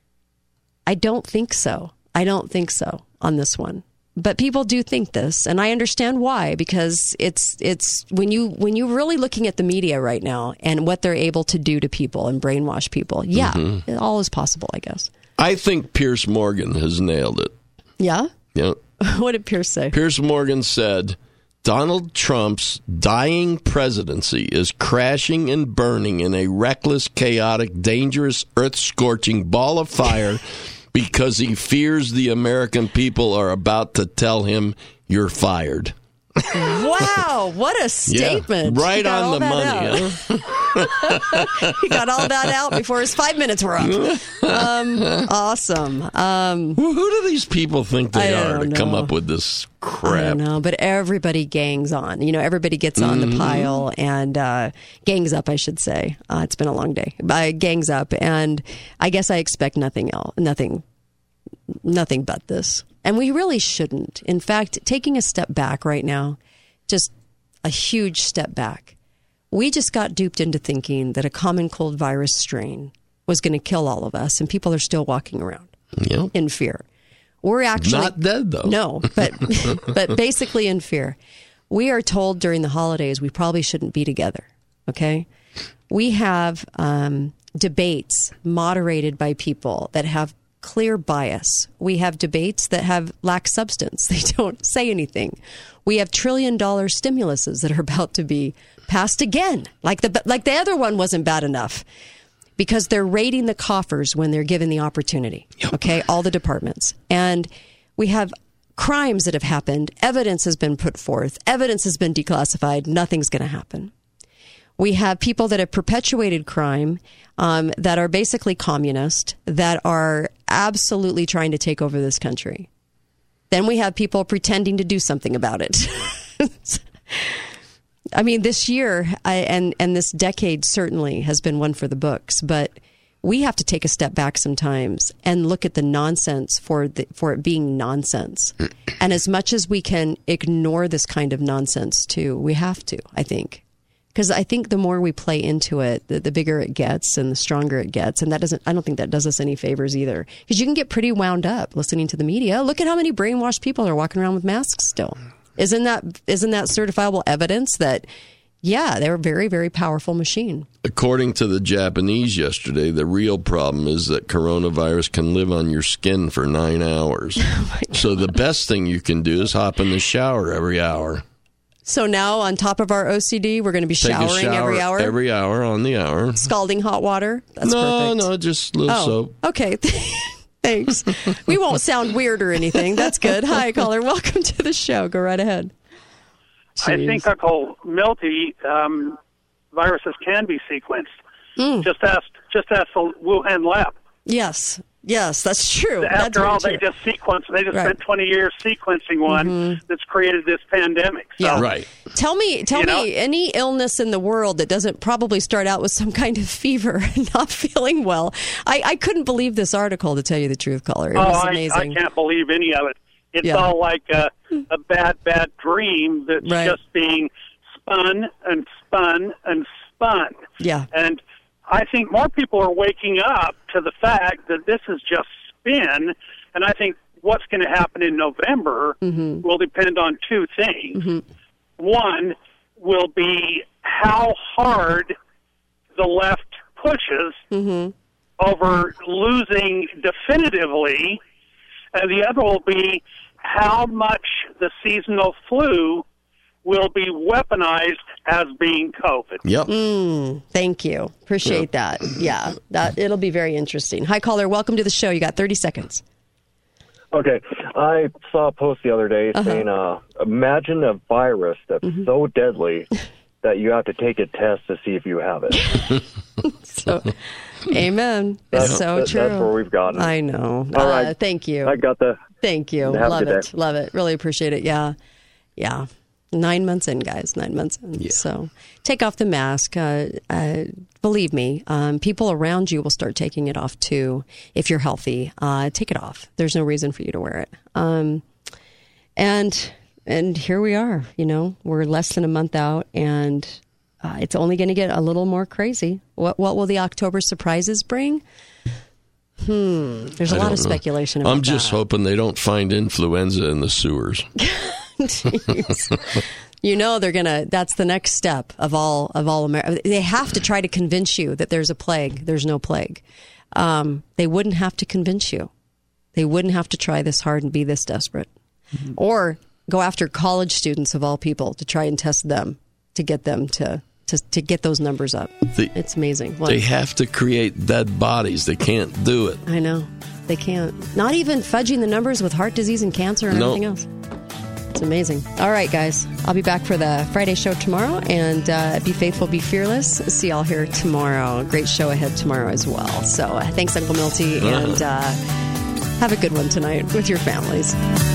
Speaker 5: I don't think so. I don't think so on this one. But people do think this, and I understand why, because it's it's when you when you're really looking at the media right now and what they're able to do to people and brainwash people. Yeah,
Speaker 6: Mhm.
Speaker 5: it all is possible, I guess.
Speaker 6: I think Piers Morgan has nailed it.
Speaker 5: Yeah?
Speaker 6: Yeah.
Speaker 5: What did Pierce say?
Speaker 6: Piers Morgan said, Donald Trump's dying presidency is crashing and burning in a reckless, chaotic, dangerous, earth-scorching ball of fire because he fears the American people are about to tell him you're fired.
Speaker 5: Wow, what a statement.
Speaker 6: Yeah, right
Speaker 5: He got
Speaker 6: on
Speaker 5: all
Speaker 6: the
Speaker 5: that
Speaker 6: money.
Speaker 5: out. He got all that out before his five minutes were up. Um, awesome. Um,
Speaker 6: Who do these people think they
Speaker 5: I
Speaker 6: are to
Speaker 5: don't
Speaker 6: come
Speaker 5: know.
Speaker 6: up with this
Speaker 5: I
Speaker 6: crap?
Speaker 5: don't know, but everybody gangs on. You know, everybody gets on
Speaker 6: Mhm.
Speaker 5: the pile and uh, gangs up, I should say. Uh, it's been a long day. Uh, gangs up, and I guess I expect nothing else, nothing, nothing but this. And we really shouldn't. In fact, taking a step back right now, just a huge step back. We just got duped into thinking that a common cold virus strain was going to kill all of us, and people are still walking around
Speaker 6: Yep.
Speaker 5: in fear. We're actually
Speaker 6: Not dead, though.
Speaker 5: No, but but basically in fear. We are told during the holidays we probably shouldn't be together. Okay, we have um, debates moderated by people that have clear bias. We have debates that have lack substance. They don't say anything. We have trillion dollar stimuluses that are about to be passed again. Like the like the other one wasn't bad enough. Because they're raiding the coffers when they're given the opportunity.
Speaker 6: Yep.
Speaker 5: Okay, all the departments. And we have crimes that have happened. Evidence has been put forth. Evidence has been declassified. Nothing's going to happen. We have people that have perpetuated crime, um, that are basically communist, that are absolutely trying to take over this country. Then we have people pretending to do something about it. I mean, this year I, and and this decade certainly has been one for the books, but we have to take a step back sometimes and look at the nonsense for the, for it being nonsense. And as much as we can ignore this kind of nonsense too, we have to, I think. Because I think the more we play into it, the, the bigger it gets and the stronger it gets. And that doesn't, I don't think that does us any favors either. Because you can get pretty wound up listening to the media. Look at how many brainwashed people are walking around with masks still. Isn't that isn't that certifiable evidence that, yeah, they're a very, very powerful machine?
Speaker 6: According to the Japanese yesterday, the real problem is that coronavirus can live on your skin for nine hours.
Speaker 5: Oh
Speaker 6: so the best thing you can do is hop in the shower every hour.
Speaker 5: So now, on top of our O C D, we're going to be
Speaker 6: Take
Speaker 5: showering
Speaker 6: a shower
Speaker 5: every hour?
Speaker 6: Every hour on the hour.
Speaker 5: Scalding hot water? That's
Speaker 6: no,
Speaker 5: perfect.
Speaker 6: no, just a little
Speaker 5: oh,
Speaker 6: soap.
Speaker 5: Okay. Thanks. We won't sound weird or anything. That's good. Hi, caller. Welcome to the show. Go right ahead.
Speaker 13: I think Uncle Milty, um, viruses can be sequenced.
Speaker 5: Mm.
Speaker 13: Just ask, just ask the Wuhan lab.
Speaker 5: Yes, yes, that's true.
Speaker 13: After
Speaker 5: that's
Speaker 13: all,
Speaker 5: true.
Speaker 13: they just sequenced. They just
Speaker 5: right.
Speaker 13: spent twenty years sequencing one mm-hmm. that's created this pandemic. So,
Speaker 5: yeah,
Speaker 6: right.
Speaker 5: Tell me, tell
Speaker 13: you
Speaker 5: me,
Speaker 13: know?
Speaker 5: any illness in the world that doesn't probably start out with some kind of fever and not feeling well. I, I couldn't believe this article, to tell you the truth, caller. It
Speaker 13: oh,
Speaker 5: was
Speaker 13: I,
Speaker 5: amazing.
Speaker 13: I can't believe any of it. It's
Speaker 5: Yeah.
Speaker 13: all like a, a bad, bad dream that's
Speaker 5: Right.
Speaker 13: just being spun and spun and spun.
Speaker 5: Yeah.
Speaker 13: And I think more people are waking up to the fact that this is just spin. And I think what's going to happen in November
Speaker 5: mm-hmm.
Speaker 13: will depend on two things.
Speaker 5: Mm-hmm.
Speaker 13: One will be how hard the left pushes
Speaker 5: mm-hmm.
Speaker 13: over losing definitively, and the other will be how much the seasonal flu will be weaponized as being COVID.
Speaker 6: Yep.
Speaker 5: Mm, thank you. Appreciate
Speaker 6: Yep.
Speaker 5: that. Yeah, that it'll be very interesting. Hi, caller. Welcome to the show. You got thirty seconds.
Speaker 14: Okay. I saw a post the other day
Speaker 5: Uh-huh.
Speaker 14: saying, uh, imagine a virus that's
Speaker 5: Mm-hmm.
Speaker 14: so deadly that you have to take a test to see if you have it.
Speaker 5: So, amen.
Speaker 14: That's,
Speaker 5: It's so
Speaker 14: that-
Speaker 5: true.
Speaker 14: That's where we've gotten.
Speaker 5: I know.
Speaker 14: All
Speaker 5: Uh,
Speaker 14: right.
Speaker 5: Thank you.
Speaker 14: I got the...
Speaker 5: Thank you.
Speaker 14: Have a
Speaker 5: Love
Speaker 14: good
Speaker 5: it.
Speaker 14: day.
Speaker 5: Love it. Really appreciate it. Yeah. Yeah. Nine months in, guys. Nine months in.
Speaker 6: Yeah.
Speaker 5: So take off the mask. Uh, uh, believe me, um, people around you will start taking it off too. If you're healthy, uh, take it off. There's no reason for you to wear it. Um, and and here we are. You know, we're less than a month out, and uh, it's only going to get a little more crazy. What what will the October surprises bring? Hmm. There's a
Speaker 6: I
Speaker 5: lot
Speaker 6: don't
Speaker 5: of
Speaker 6: know.
Speaker 5: speculation about
Speaker 6: I'm just
Speaker 5: that.
Speaker 6: hoping they don't find influenza in the sewers.
Speaker 5: Jeez. You know they're gonna. That's the next step of all of all America. They have to try to convince you that there's a plague. There's no plague. Um, they wouldn't have to convince you. They wouldn't have to try this hard and be this desperate, mm-hmm. or go after college students of all people to try and test them to get them to to, to get those numbers up.
Speaker 6: The,
Speaker 5: it's amazing. What?
Speaker 6: They have to create dead bodies. They can't do it.
Speaker 5: I know they can't. Not even fudging the numbers with heart disease and cancer and
Speaker 6: Nope.
Speaker 5: everything else. It's amazing. All right, guys. I'll be back for the Friday show tomorrow. And uh, be faithful, be fearless. See y'all here tomorrow. Great show ahead tomorrow as well. So uh, thanks, Uncle Milty. And uh, have a good one tonight with your families.